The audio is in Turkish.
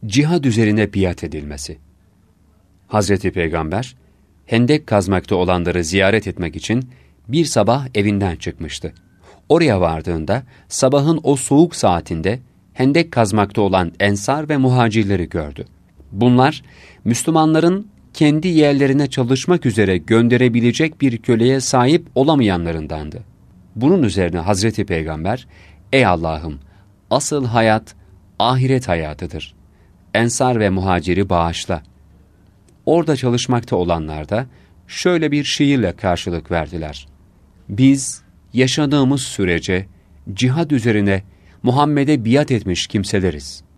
cihad üzerine biat edilmesi. Hazreti Peygamber, hendek kazmakta olanları ziyaret etmek için bir sabah evinden çıkmıştı. Oraya vardığında sabahın o soğuk saatinde hendek kazmakta olan ensar ve muhacirleri gördü. Bunlar, Müslümanların kendi yerlerine çalışmak üzere gönderebilecek bir köleye sahip olamayanlarındandı. Bunun üzerine Hazreti Peygamber, "Ey Allah'ım, asıl hayat ahiret hayatıdır. Ensar ve muhaciri bağışla." Orada çalışmakta olanlar da şöyle bir şiirle karşılık verdiler: "Biz yaşadığımız sürece cihad üzerine Muhammed'e biat etmiş kimseleriz.